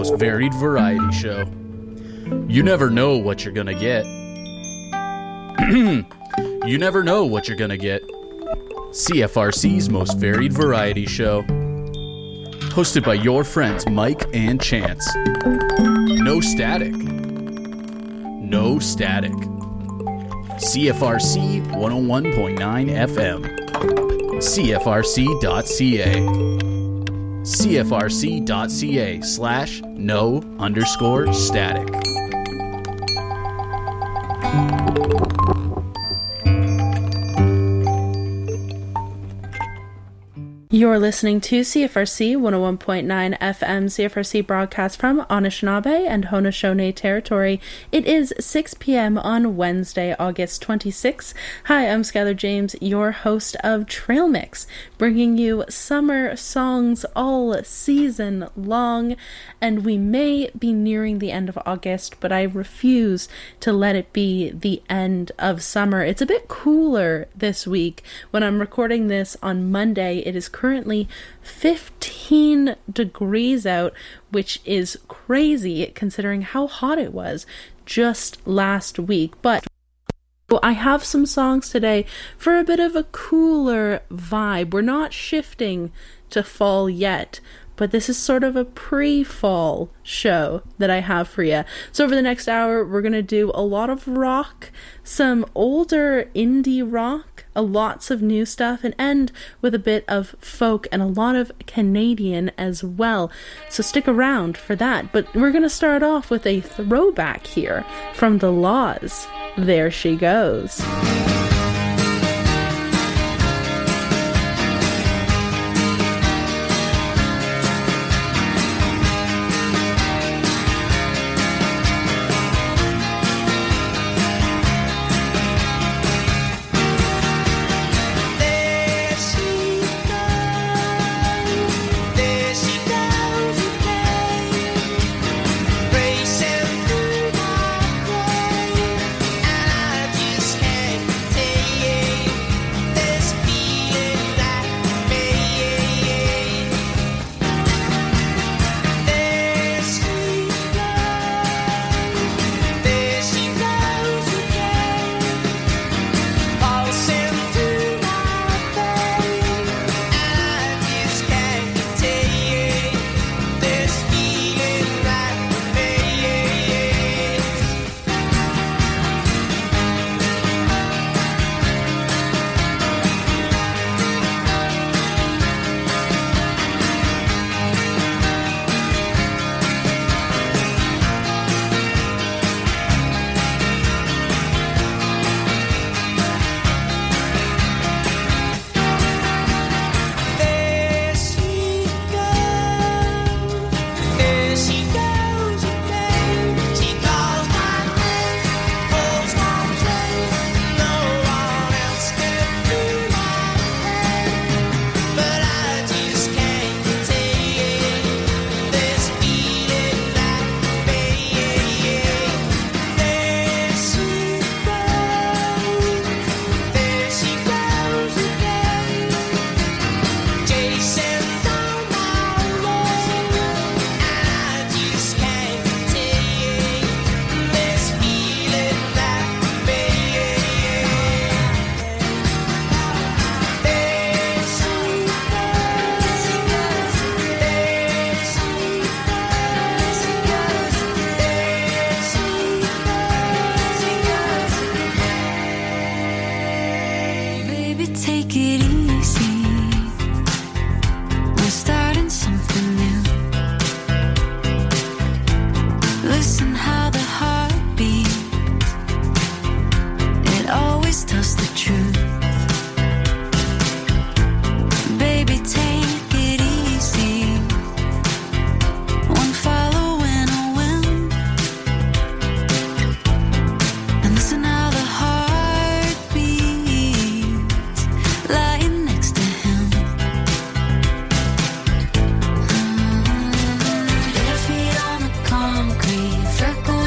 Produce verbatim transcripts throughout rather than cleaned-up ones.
most varied variety show. You never know what you're gonna get. You never know what you're gonna get. C F R C's most varied variety show. Hosted by your friends Mike and Chance. No static. No static. C F R C one oh one point nine F M. C F R C dot C A. C F R C dot C A slash no underscore static. You're listening to C F R C one oh one point nine F M. C F R C broadcast from Anishinaabe and Haudenosaunee territory. It is six p.m. on Wednesday, August twenty-sixth. Hi, I'm Skylar James, your host of Trail Mix, bringing you summer songs all season long. And we may be nearing the end of August, but I refuse to let it be the end of summer. It's a bit cooler this week. When I'm recording this on Monday, it is currently fifteen degrees out, which is crazy considering how hot it was just last week. But I have some songs today for a bit of a cooler vibe. We're not shifting to fall yet, but this is sort of a pre-fall show that I have for you. So over the next hour, we're going to do a lot of rock, some older indie rock, a lots of new stuff, and end with a bit of folk and a lot of Canadian as well. So stick around for that. But we're going to start off with a throwback here from The Laws. There She Goes. Concrete, freckles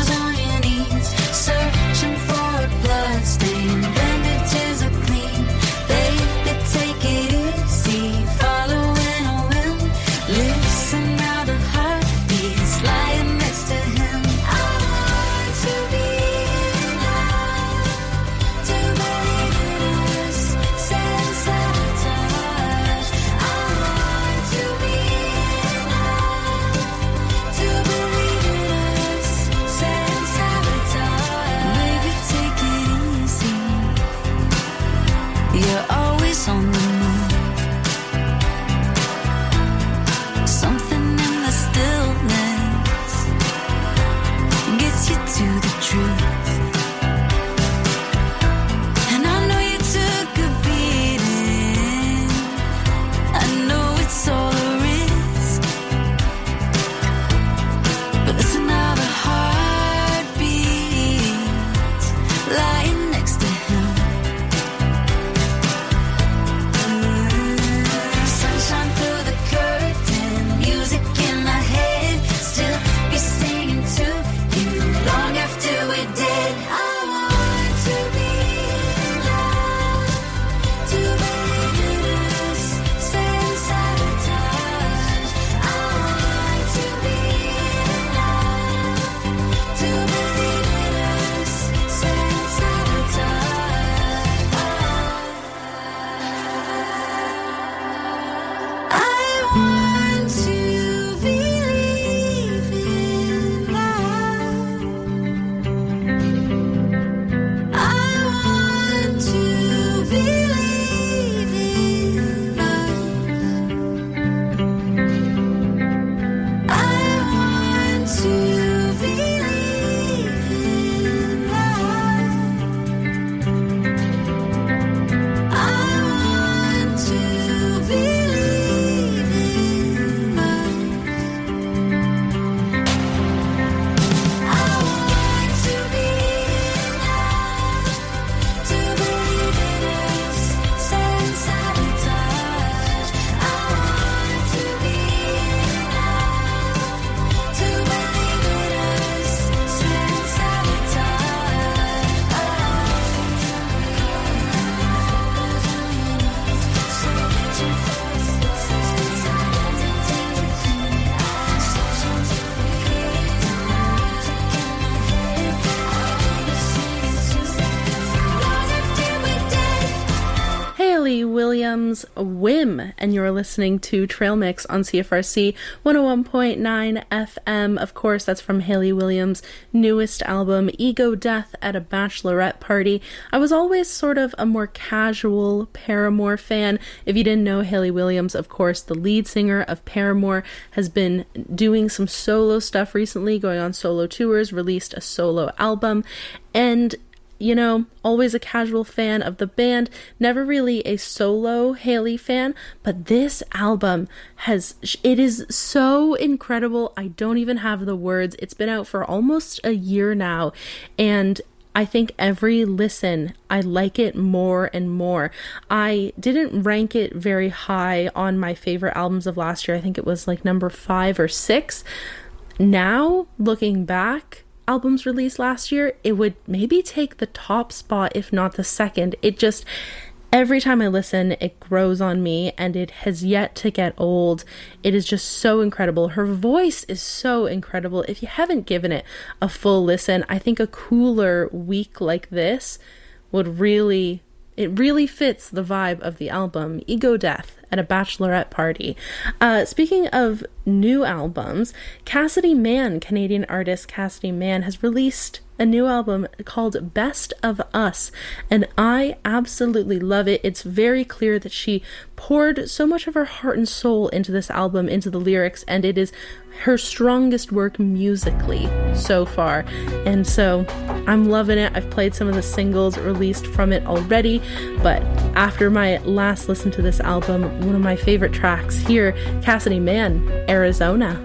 Williams, Whim, and you're listening to Trail Mix on C F R C one oh one point nine F M. Of course, that's from Hayley Williams' newest album, Ego Death at a Bachelorette Party. I was always sort of a more casual Paramore fan. If you didn't know, Hayley Williams, of course, the lead singer of Paramore, has been doing some solo stuff recently, going on solo tours, released a solo album, and you know, always a casual fan of the band, never really a solo Hayley fan, but this album has, it is so incredible. I don't even have the words. It's been out for almost a year now, and I think every listen, I like it more and more. I didn't rank it very high on my favorite albums of last year. I think it was like number five or six. Now, looking back, albums released last year, it would maybe take the top spot, if not the second. It just, every time I listen, it grows on me, and it has yet to get old. It is just so incredible. Her voice is so incredible. If you haven't given it a full listen, I think a cooler week like this would really, it really fits the vibe of the album, Ego Death at a Bachelorette Party. Uh, speaking of new albums, Cassidy Mann, Canadian artist Cassidy Mann, has released a new album called Best of Us, and I absolutely love it. It's very clear that she poured so much of her heart and soul into this album, into the lyrics, and it is her strongest work musically so far, and so I'm loving it. I've played some of the singles released from it already, but after my last listen to this album, one of my favorite tracks here, Cassidy Mann, Arizona.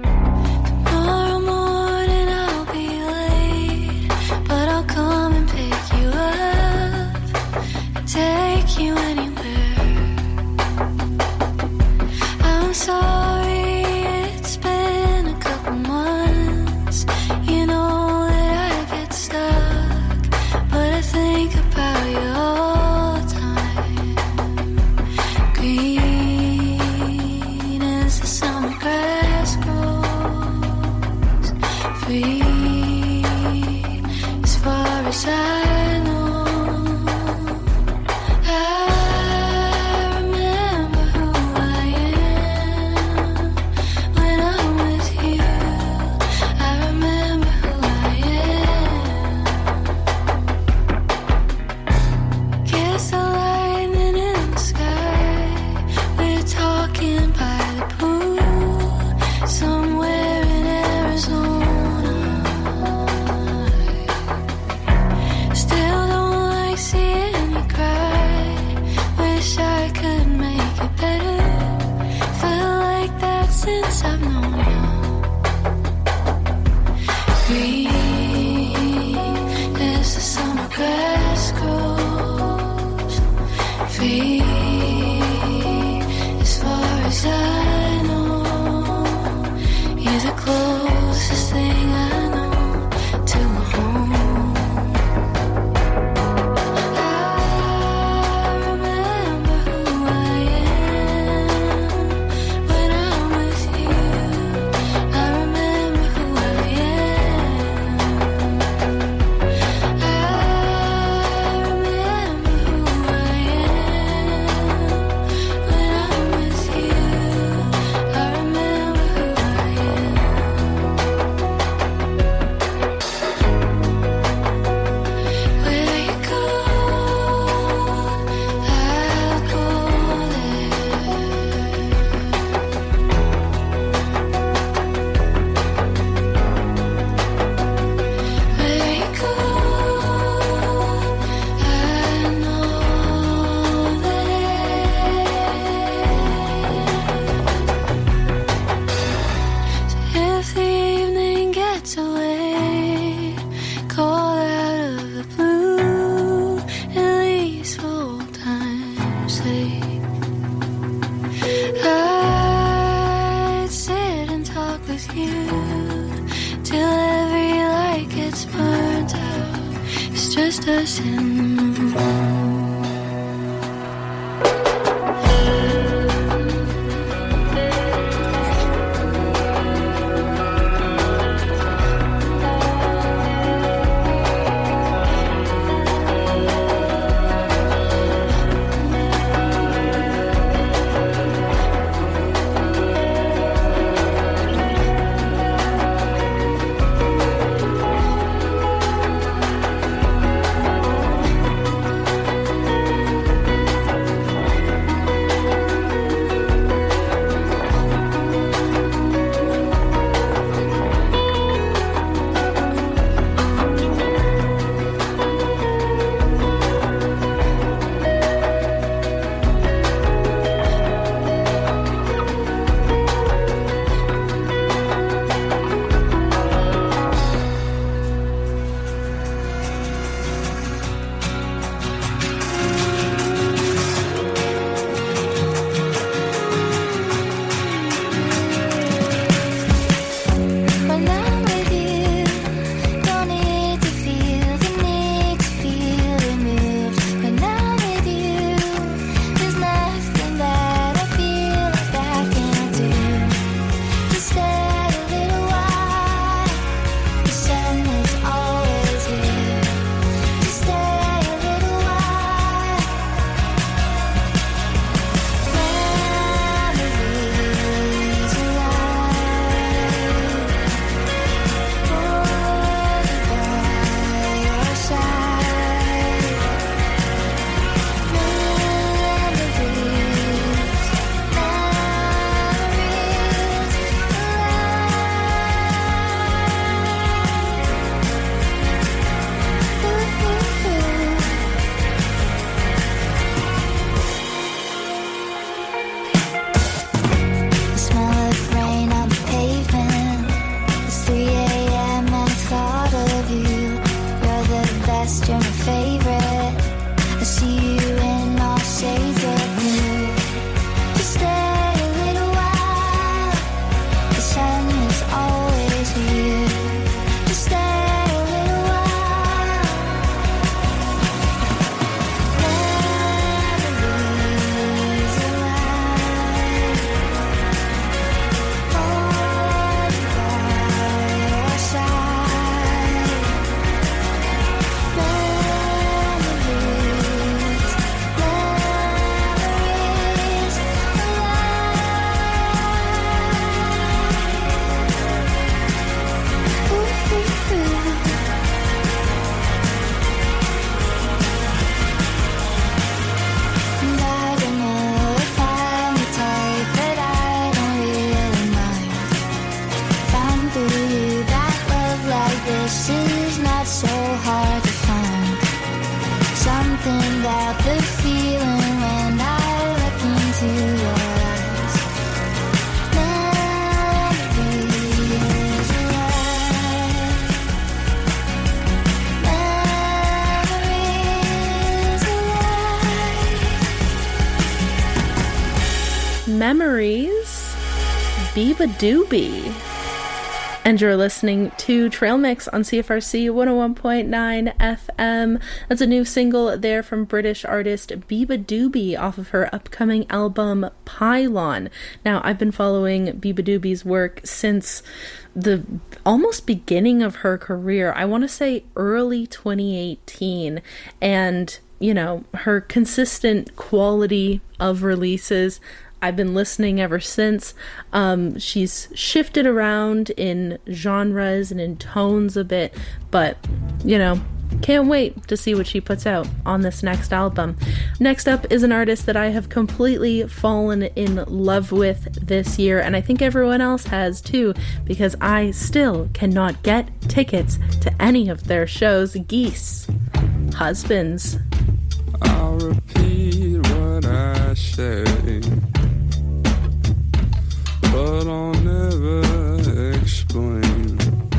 Take you anywhere. I'm sorry it's been a couple months. You know that I get stuck, but I think about you all the time. Green as the summer grass grows, free as far as I Memories, Biba Doobie. And you're listening to Trail Mix on C F R C one oh one point nine F M. That's a new single there from British artist Biba Doobie off of her upcoming album Pylon. Now, I've been following Biba Doobie's work since the almost beginning of her career. I want to say early twenty eighteen. And, you know, her consistent quality of releases, I've been listening ever since. Um, she's shifted around in genres and in tones a bit, but, you know, can't wait to see what she puts out on this next album. Next up is an artist that I have completely fallen in love with this year, and I think everyone else has too, because I still cannot get tickets to any of their shows. Geese, Husbands. I'll repeat what I say, but I'll never explain,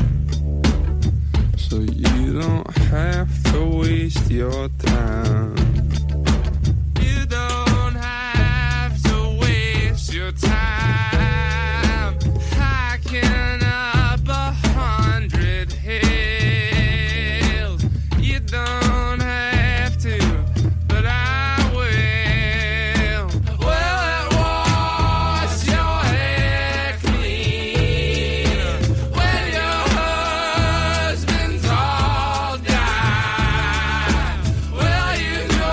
so you don't have to waste your time. You don't have to waste your time hiking up a hundred hills. You don't have to, but I will. Well, it was your hair clean when your husband's all died. Well, you go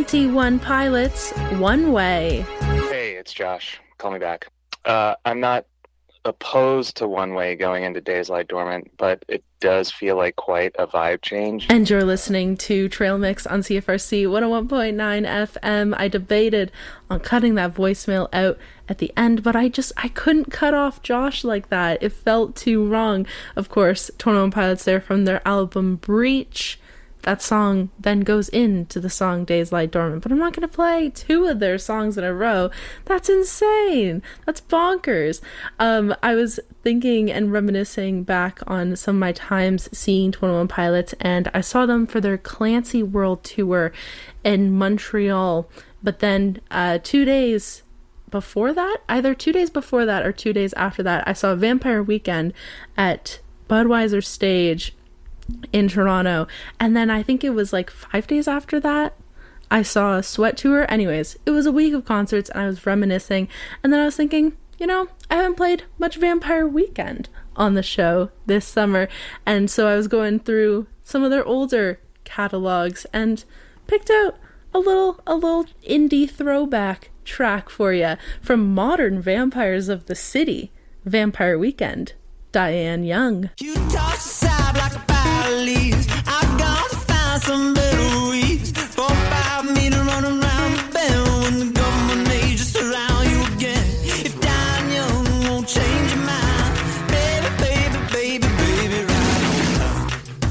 twenty-one Pilots, One Way. Hey, it's Josh. Call me back. Uh, I'm not opposed to One Way going into Days Lie Dormant, but it does feel like quite a vibe change. And you're listening to Trail Mix on C F R C one oh one point nine F M. I debated on cutting that voicemail out at the end, but I just, I couldn't cut off Josh like that. It felt too wrong. Of course, twenty-one Pilots there from their album Breach. That song then goes into the song Days Lie Dormant, but I'm not going to play two of their songs in a row. That's insane. That's bonkers. Um, I was thinking and reminiscing back on some of my times seeing twenty-one Pilots, and I saw them for their Clancy World Tour in Montreal, but then uh, two days before that, either two days before that or two days after that, I saw Vampire Weekend at Budweiser Stage in Toronto, and then I think it was like five days after that I saw Sweat Tour. Anyways, it was a week of concerts, and I was reminiscing, and then I was thinking, you know, I haven't played much Vampire Weekend on the show this summer, and so I was going through some of their older catalogs and picked out a little a little indie throwback track for you from Modern Vampires of the City, Vampire Weekend, Diane Young. You toss aside like a pile of leaves. I'm gonna find some better weeds. Four, five meter run around the bend when the government agents surround you again. If Diane Young won't change your mind, baby, baby, baby, baby, right on time.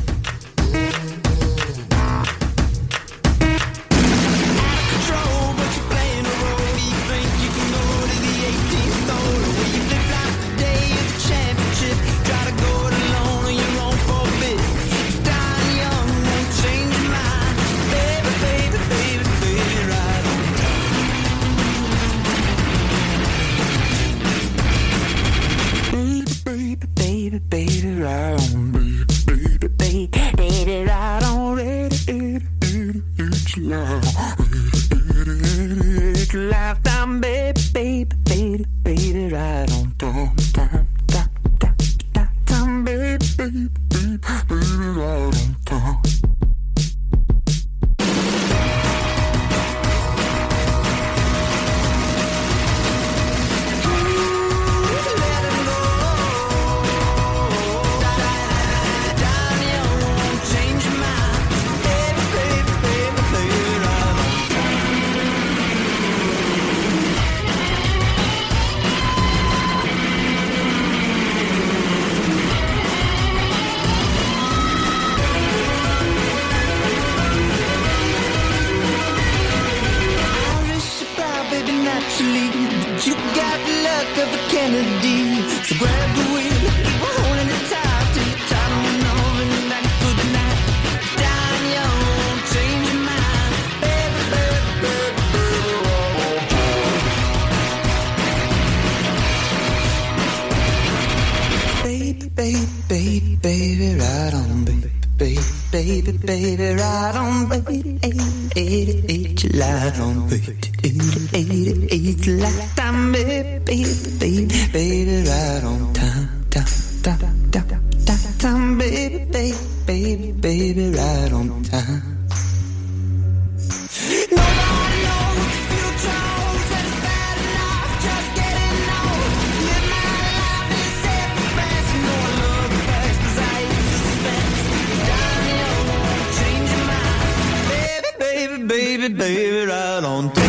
Out of control, but you're playing a role. You think you can go to the eighteenth hole, where you flip like the day of the championship. Try to go it alone on your own for a bit. If Diane Young won't change your mind, baby, baby, baby, baby, right on time. Baby, baby, baby, baby, right on. Baby, baby, baby, baby, right on. It's love. It's lifetime, baby, baby, baby, baby, right on time, time, time, time, time, time, baby, baby, baby, baby, right on time. You got the luck of a Kennedy, so grab the wheel, keep holding it tight till you're tired of running off and that good night. Diane Young won't change your mind, baby, baby, baby, baby, baby, baby, baby, right on, baby, baby, baby, baby, right on, baby, eight, eight, eight, you light on, baby. Eight, eight, eight, lifetime, baby, baby, baby, baby, right on time, time, time, time, time, time, baby, baby, baby, baby, right on time. Nobody knows what the future holds, and it's bad enough just getting old. Live my life in self-defense, you know I love the past 'cause I used to suspense. Diane Young won't change your mind, baby, baby, baby, baby, right on time.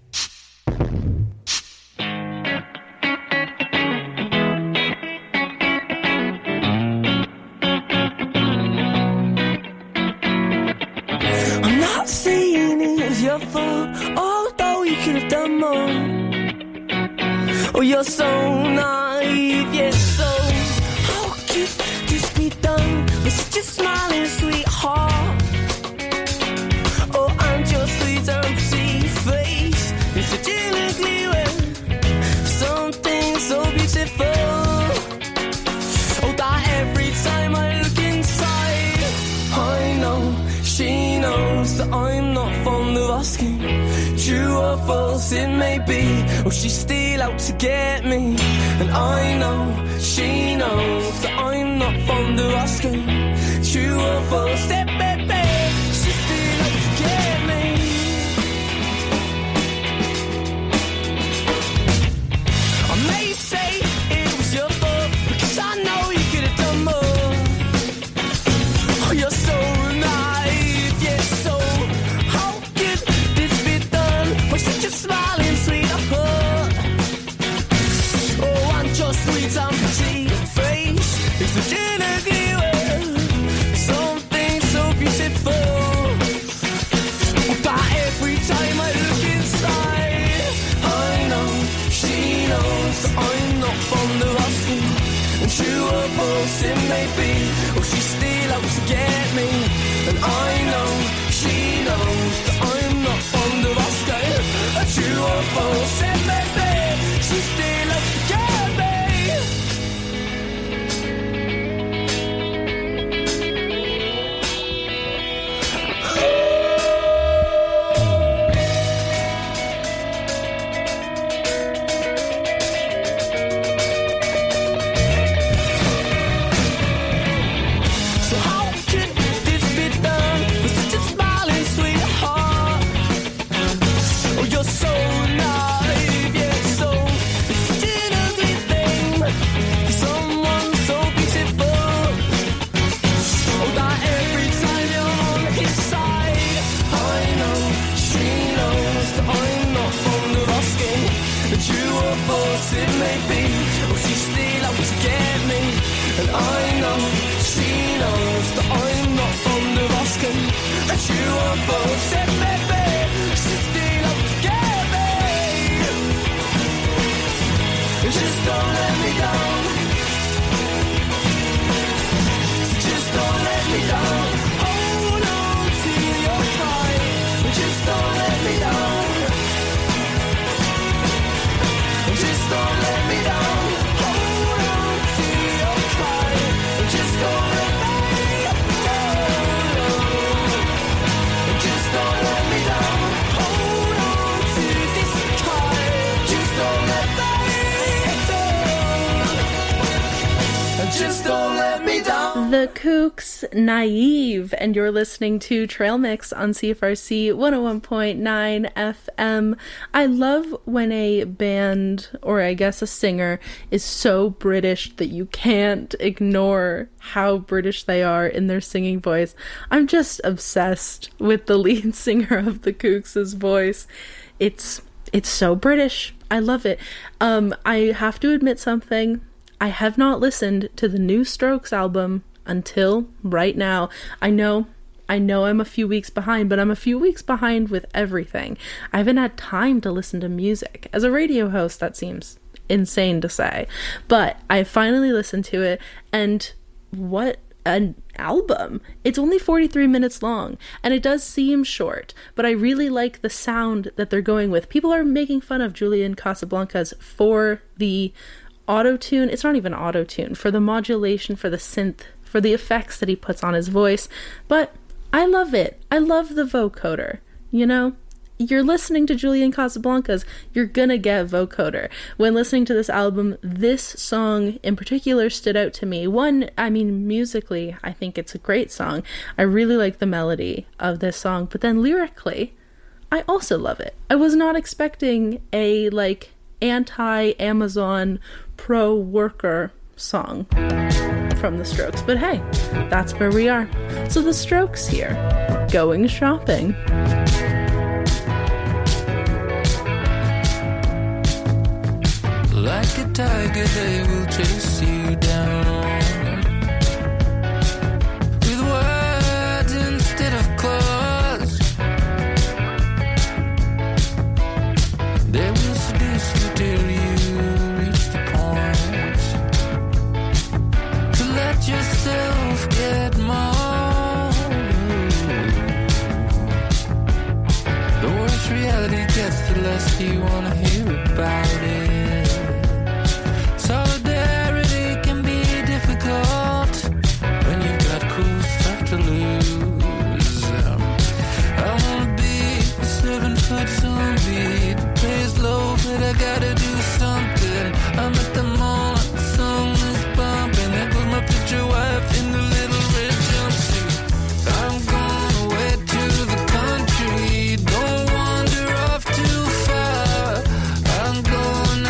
Although you could have done more. Oh, you're so naive, yes, so how could this be done with such a smiling sweetheart? Oh, and your sweet empty face is such an ugly way. Something so beautiful. Oh, that every time I look inside, I know she knows that I'm not fond of asking. True or false it may be, or she's still out to get me. And I know she knows that I'm not fond of asking. True or false, that baby, she's still out to get me. false it may be. Oh, she's still out to get me. And I know she knows that I'm not fond of Oscar. A true or false it may be. She's still out to get me. The Kooks, Naive, and you're listening to Trail Mix on C F R C one oh one point nine F M. I love when a band, or I guess a singer, is so British that you can't ignore how British they are in their singing voice. I'm just obsessed with the lead singer of the Kooks' voice. It's it's so British. I love it. Um, I have to admit something. I have not listened to the new Strokes album until right now. I know, I know I'm a few weeks behind, but I'm a few weeks behind with everything. I haven't had time to listen to music. As a radio host, that seems insane to say. But I finally listened to it, and what an album. It's only forty-three minutes long, and it does seem short, but I really like the sound that they're going with. People are making fun of Julian Casablancas for the auto-tune. It's not even auto-tune, for the modulation, for the synth, for the effects that he puts on his voice, but I love it. I love the vocoder, you know? You're listening to Julian Casablancas, you're gonna get vocoder. When listening to this album, this song in particular stood out to me. One, I mean, musically, I think it's a great song. I really like the melody of this song, but then lyrically, I also love it. I was not expecting a, like, anti-Amazon pro-worker song from the Strokes, but hey, that's where we are. So the Strokes here, Going Shopping. Like a tiger, they will chase you down with words instead of claws. They will seduce you till you reach the point to let yourself get mauled. The worse reality gets, the less you want to hear about it. Solidarity can be difficult when you've got cool stuff to lose. Um, I wanna be a seven-foot zombie. The pay's low, but I gotta do something. I'm at the mall, the song is bumping. There goes my future wife in the little red jumpsuit. I'm going away to the country. Don't wander off too far. I'm going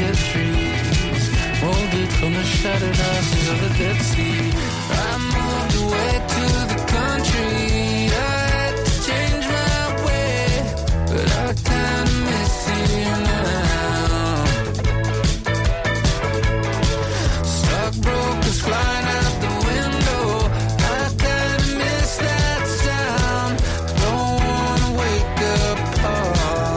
dead trees, molded from the shattered ashes of the Dead Sea. I moved away to the country. I had to change my way, but I kinda miss you now. Stockbrokers flying out the window. I kinda miss that sound. Don't wanna wake up, Paul.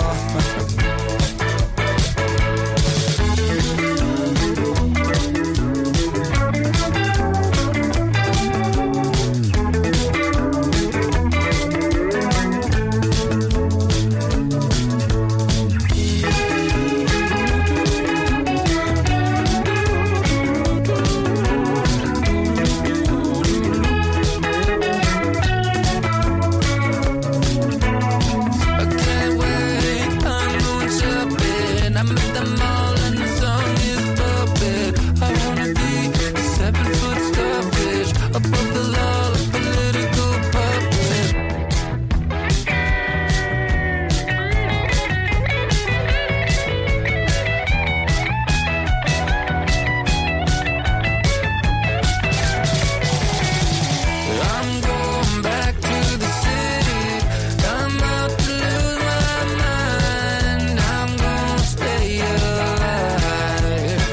I can't wait, I'm going shopping. I met them all and the song is puppet. I wanna be a seven-foot starfish above the law, a political puppet. I'm going back to the city. I'm out to lose my mind. I'm gonna stay alive.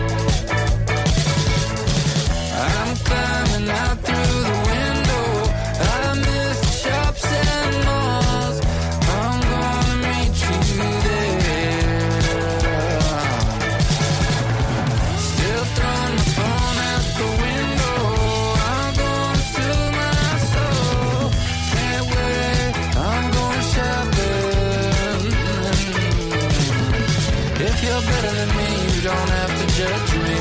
I'm climbing out through the window. I miss shops and malls. I'm gonna meet you there. Still throwing my phone out the window. I'm gonna fill my soul. Can't wait, I'm going shopping. If you're better than me, you don't have to judge me.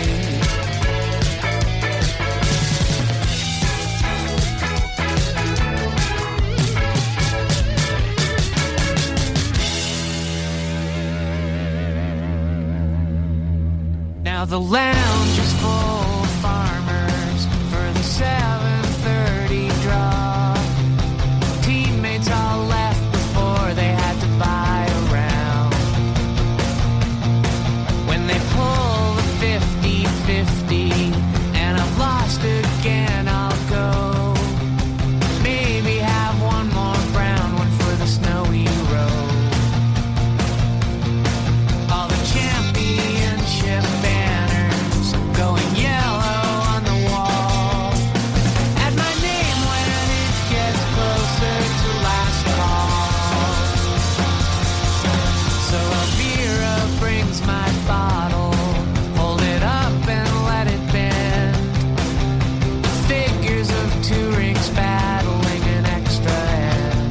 Now the lounge is full of farmers for the seven thirty draw. Teammates all left before they had to buy a round. When they pull the fifty-fifty and I've lost again, I'll go. Maybe have one more brown one for the snowy road. All the championship banners going yellow on the wall. Add my name when it gets closer to last call. So Elvira brings my bottle, hold it up and let it bend. The figures of two rings battling an extra end.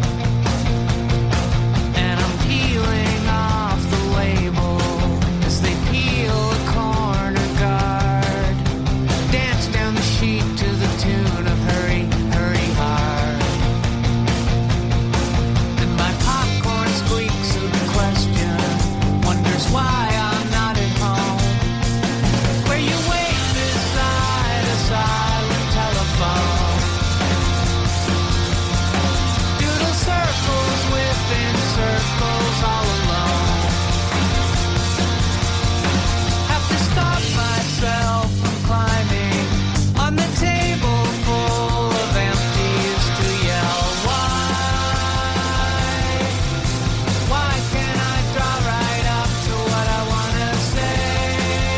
And I'm peeling off the label as they peel a corner guard. Dance down the sheet to the tune of Hurry, Hurry Hard. And my popcorn squeaks a question, wonders why I'm not at home. Where you wait beside a silent telephone. Doodle circles within circles all alone. Have to stop myself from climbing on the table full of empties to yell why. Why can't I draw right up to what I wanna say?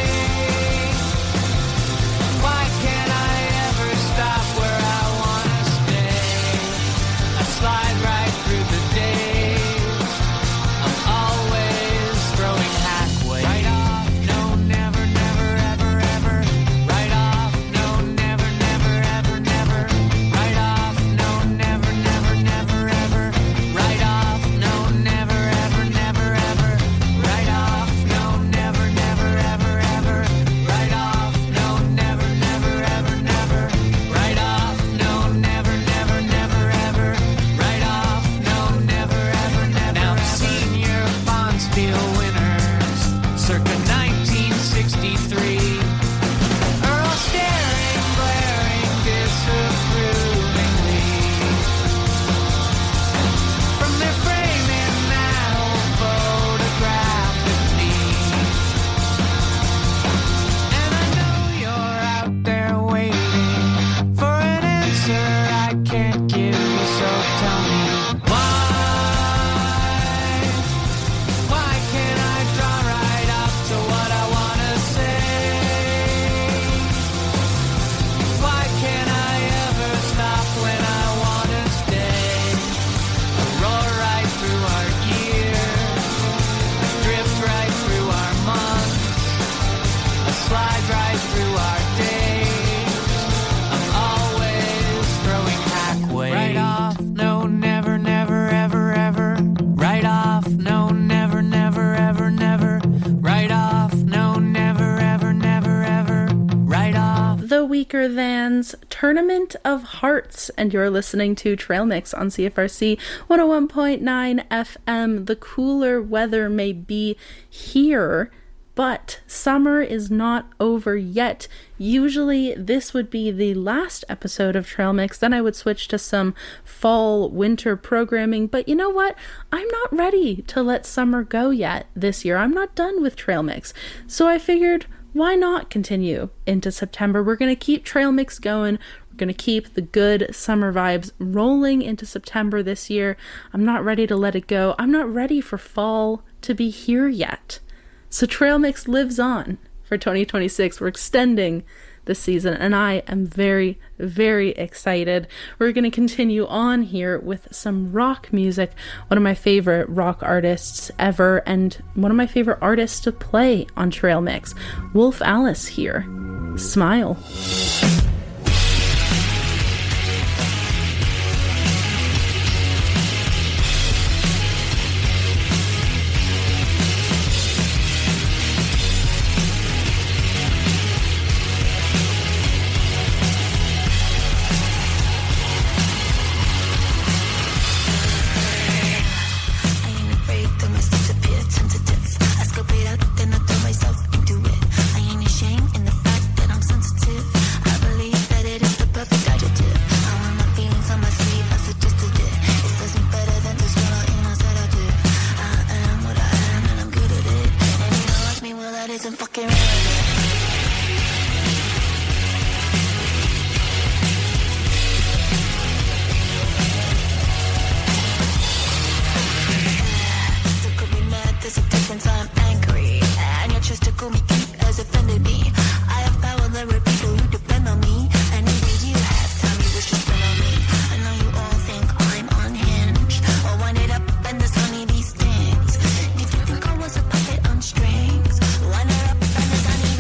Why can't I ever stop where I wanna stay? I slide right through the days. I'm always throwing halfway. Right off, no, never, never, ever, ever. Right off, no, never, never, ever, never. Right off, no, never, never, never, ever. Right off, no, never, ever, never, ever. Right off, no, never, never, ever, ever. Right off, no, never, never, ever, never. Right off, no, never, never, never, ever. Right off, no, never, ever, never. Now the senior Bonspiel winners, circa nineteen sixty-three, are all staring, glaring disapprovingly from their frame in that old photograph of me. Thicker Than's Tournament of Hearts, and you're listening to Trail Mix on C F R C one oh one point nine F M. The cooler weather may be here, but summer is not over yet. Usually this would be the last episode of Trail Mix, then I would switch to some fall winter programming, but you know what? I'm not ready to let summer go yet this year. I'm not done with Trail Mix, so I figured, why not continue into September? We're going to keep Trail Mix going. We're going to keep the good summer vibes rolling into September this year. I'm not ready to let it go. I'm not ready for fall to be here yet. So Trail Mix lives on for twenty twenty-six. We're extending the season, and I am very, very excited. We're going to continue on here with some rock music. One of my favorite rock artists ever, and one of my favorite artists to play on Trail Mix. Wolf Alice here. Smile. Strings, line her up and the sunny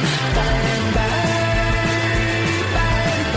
bye, bye, bye,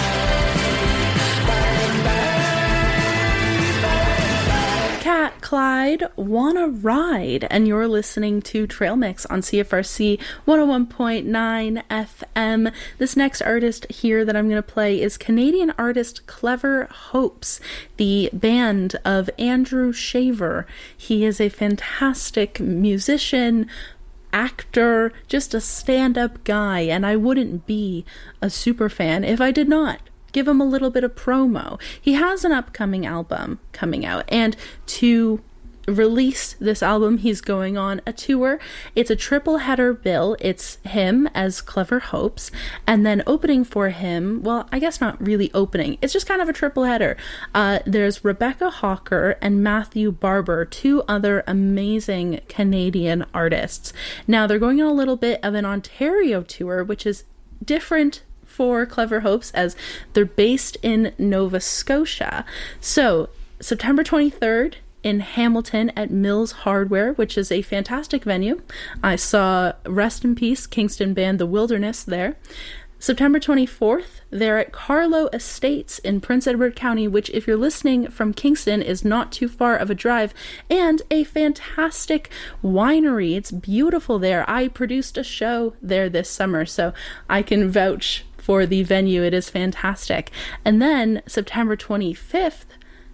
bye, bye, bye. Cat Clyde, Wanna Ride, and you're listening to Trail Mix on C F R C one oh one point nine F M. This next artist here that I'm going to play is Canadian artist Clever Hopes, the band of Andrew Shaver. He is a fantastic musician, actor, just a stand-up guy, and I wouldn't be a super fan if I did not give him a little bit of promo. He has an upcoming album coming out, and to release this album, he's going on a tour. It's a triple header bill. It's him as Clever Hopes, and then opening for him, well, I guess not really opening, it's just kind of a triple header. Uh, there's Rebecca Hawker and Matthew Barber, two other amazing Canadian artists. Now, they're going on a little bit of an Ontario tour, which is different for Clever Hopes as they're based in Nova Scotia. So, September twenty-third, in Hamilton at Mills Hardware, which is a fantastic venue. I saw Rest in Peace Kingston band The Wilderness there. September twenty-fourth, they're at Carlow Estates in Prince Edward County, which, if you're listening from Kingston, is not too far of a drive, and a fantastic winery. It's beautiful there. I produced a show there this summer, so I can vouch for the venue. It is fantastic. And then September twenty-fifth,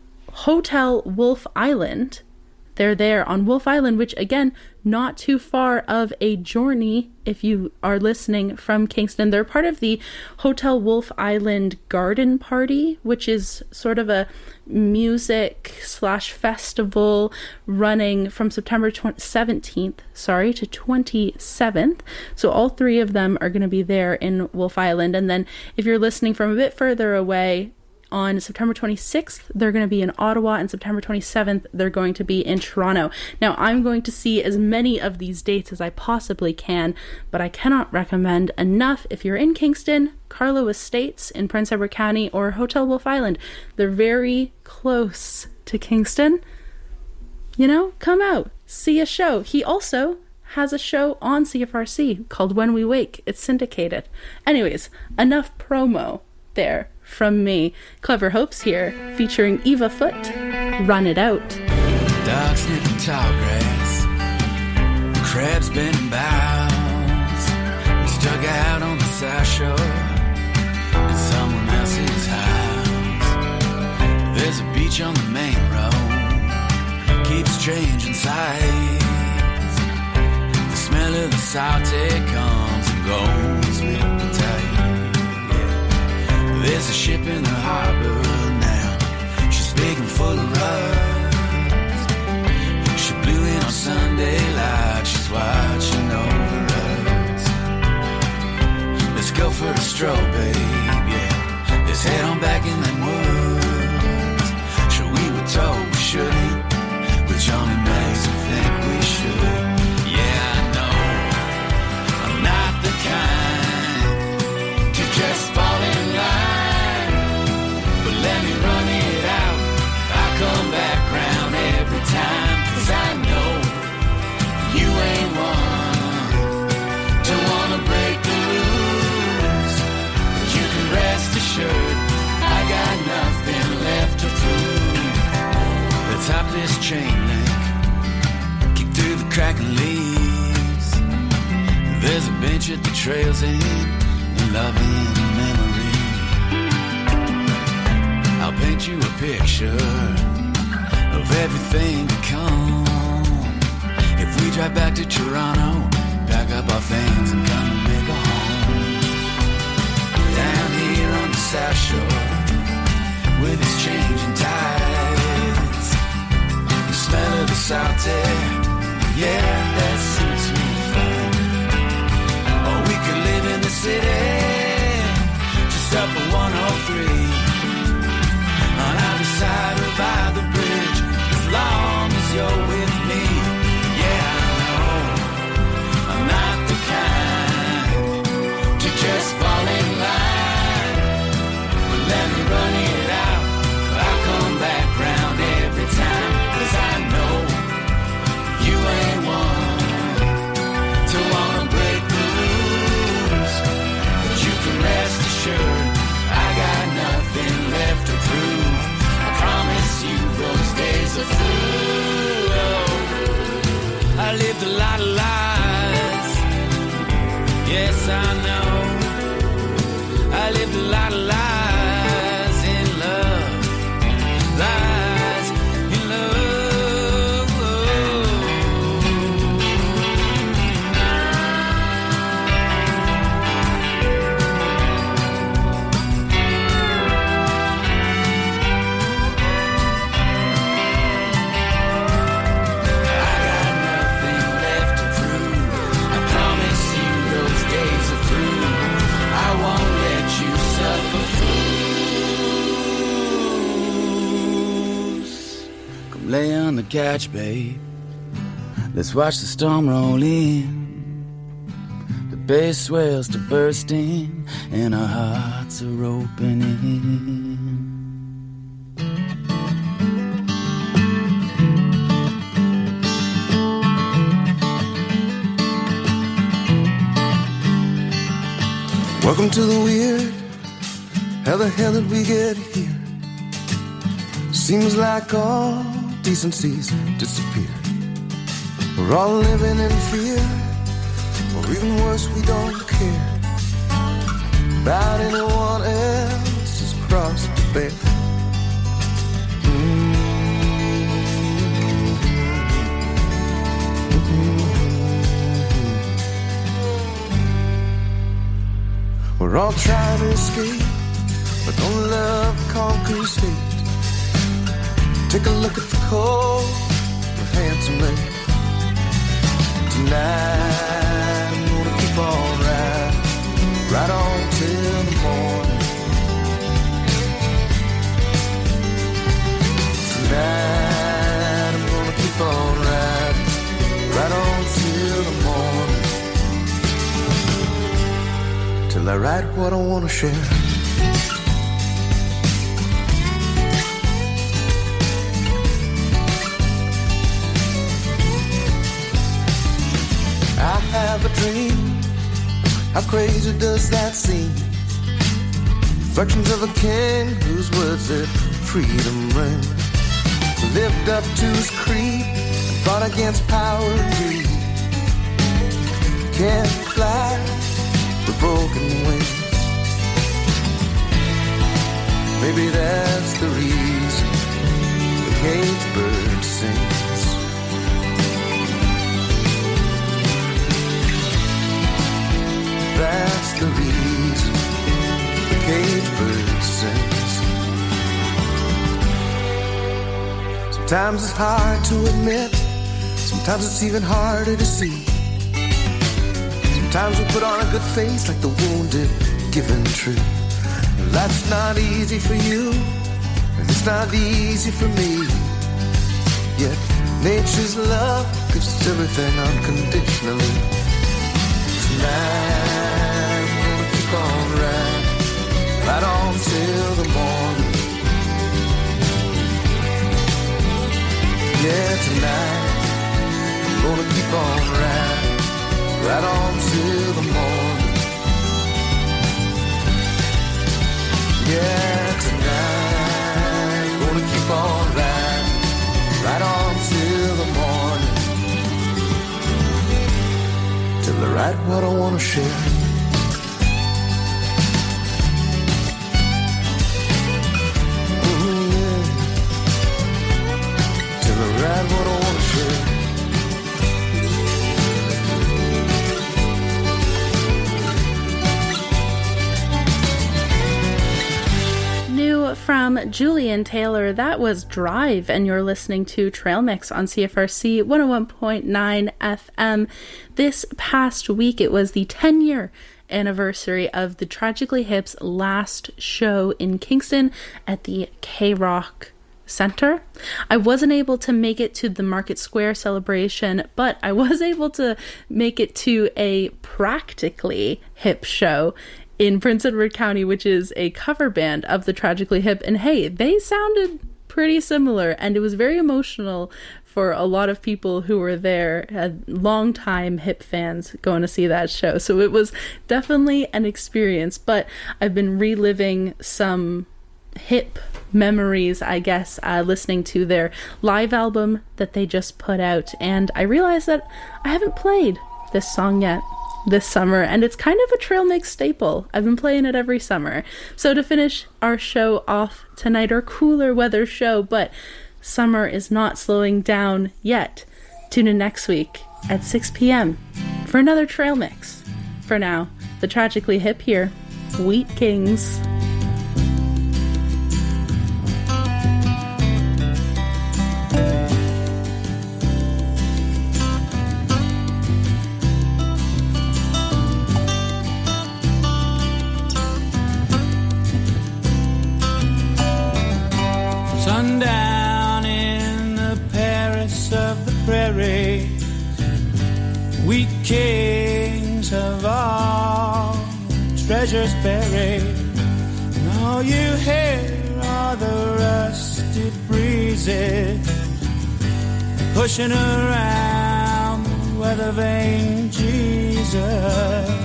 Hotel Wolf Island. They're there on Wolf Island, which, again, not too far of a journey if you are listening from Kingston. They're part of the Hotel Wolf Island Garden Party, which is sort of a music slash festival running from September seventeenth, sorry, to twenty-seventh. So all three of them are going to be there in Wolf Island. And then if you're listening from a bit further away, on September twenty-sixth, they're going to be in Ottawa, and September twenty-seventh, they're going to be in Toronto. Now, I'm going to see as many of these dates as I possibly can, but I cannot recommend enough. If you're in Kingston, Carlow Estates in Prince Edward County, or Hotel Wolf Island, they're very close to Kingston. You know, come out, see a show. He also has a show on C F R C called When We Wake. It's syndicated. Anyways, enough promo there from me. Clever Hopes here, featuring Eva Foot, Run It Out. Dog sniffing tall grass, crabs bending boughs, stuck out on the south shore in someone else's house. There's a beach on the main road, keeps changing sides. The smell of the salty comes and goes with the tide. There's a ship in the harbor now, she's big and full of rust. She blew in on Sunday light, she's watching over us. Let's go for a stroll, babe, yeah. Let's head on back in them woods. Sure, we were told we shouldn't, but Johnny makes me think we should. Yeah, I know, I'm not the kind to just fall in line. Let me run it out, I come back round every time, 'cause I know you ain't one to wanna break the rules. But you can rest assured, I got nothing left to prove. The topless chain link, kick through the cracking leaves. There's a bench at the trail's end, and loving memory. I'll paint you a picture of everything to come. If we drive back to Toronto, pack up our things and come and make a home. Down here on the South Shore, with its changing tides, the smell of the salty, yeah, that suits me fine. Or we could live in the city, just up at one oh three. On either side of either bridge, as long as you're with me. Yeah, I know I'm not the kind to just fall in line, but let me run it out, I'll come back round every time, 'cause I know you ain't one I lived a lot of lies in love, lies in love. I got nothing left to prove. I promise you those days are through. I won't let you suffer fools. Come lay on the couch, babe. Let's watch the storm roll in. The bass swells to bursting, and our hearts are opening. Welcome to the weird. How the hell did we get here? Seems like all decency's disappeared. We're all living in fear, or even worse, we don't care about anyone else's cross to bear. We're all trying to escape, but don't love conquers hate. Take a look at the cold, the handsome lady. Tonight I'm gonna keep on riding, right on till the morning. Tonight I'm gonna keep on riding, right on till the morning. Till I write what I wanna share. I have a dream. How crazy does that seem? Reflections of a king whose words that freedom ring. Lived up to his creed and fought against power and greed. Can't fly with broken wings. Maybe that's the reason the caged bird sings. That's the reason the caged bird sings. Sometimes it's hard to admit, sometimes it's even harder to see. Sometimes we put on a good face like the wounded, given true. Life's not easy for you, and it's not easy for me. Yet nature's love gives us everything unconditionally. Tonight I'm gonna keep on riding, right on till the morning. Yeah, tonight I'm gonna keep on riding, right on till the morning. Yeah, tonight I'm gonna keep on riding, right on till the morning. Till I write what I wanna share. Mm, yeah. Till I write what I wanna share. New from Julian Taylor, that was Drive, and you're listening to Trail Mix on C F R C one oh one point nine F M. This past week, it was the ten-year anniversary of the Tragically Hip's last show in Kingston at the K-Rock Center. I wasn't able to make it to the Market Square celebration, but I was able to make it to a Practically Hip show in Prince Edward County, which is a cover band of the Tragically Hip, and hey, they sounded pretty similar, and it was very emotional for a lot of people who were there, had long-time Hip fans going to see that show, so it was definitely an experience. But I've been reliving some Hip memories, I guess, uh, listening to their live album that they just put out, and I realized that I haven't played this song yet. this summer, and it's kind of a trail mix staple. I've been playing it every summer. So to finish our show off tonight, our cooler weather show, but summer is not slowing down yet. Tune in next week at six p.m. for another trail mix. For now, the Tragically Hip here, Wheat Kings. Sundown in the Paris of the prairie, wheat kings of all treasures buried. And all you hear are the rusted breezes pushing around the weather vane Jesus.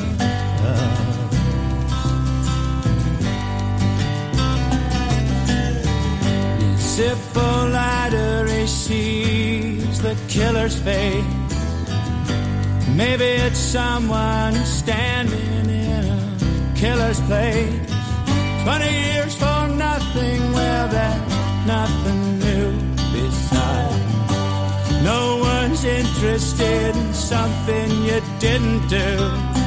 Zippo lighter, he sees the killer's face. Maybe it's someone standing in a killer's place. Twenty years for nothing, well, that's nothing new. Besides, no one's interested in something you didn't do.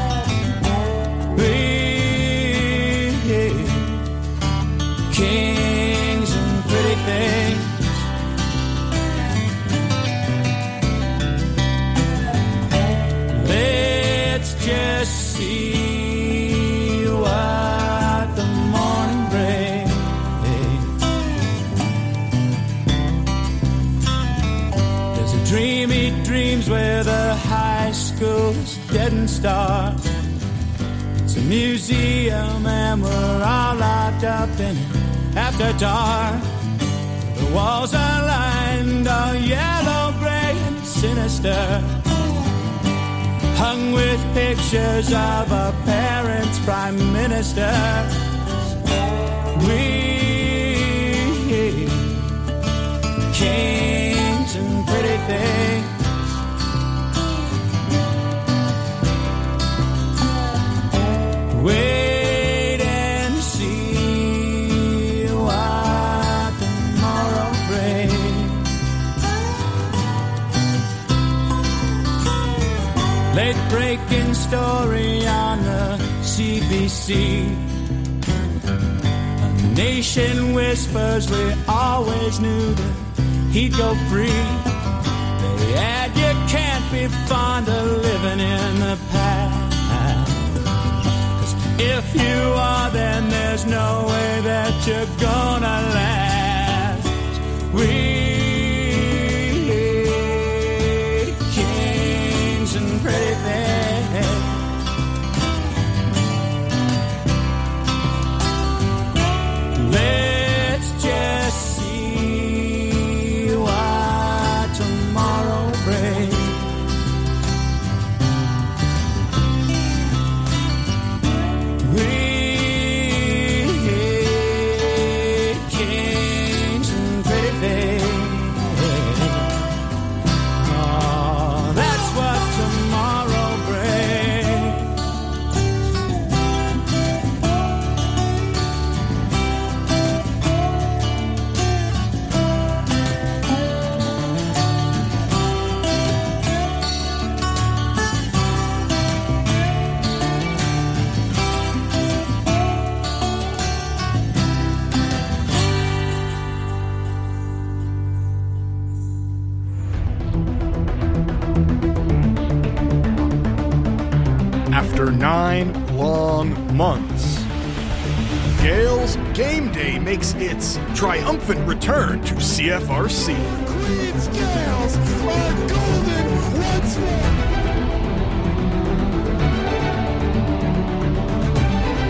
We kings and pretty things, let's just see what the morning brings. There's a dream he dreams where the high school's dead and stark. It's a museum and we're all locked up in it after dark. The walls are lined all yellow, gray and sinister, hung with pictures of our parents' prime ministers. We kings and pretty things, wait and see what tomorrow brings. Late breaking story on the C B C. A nation whispers we always knew that he'd go free. They add you can't be fond of living in the past. If you are, then there's no way that you're gonna last. We kings and pretty things, let's just see what tomorrow brings. After nine long months, Gales Game Day makes its triumphant return to C F R C. Queen's Gales are golden once more.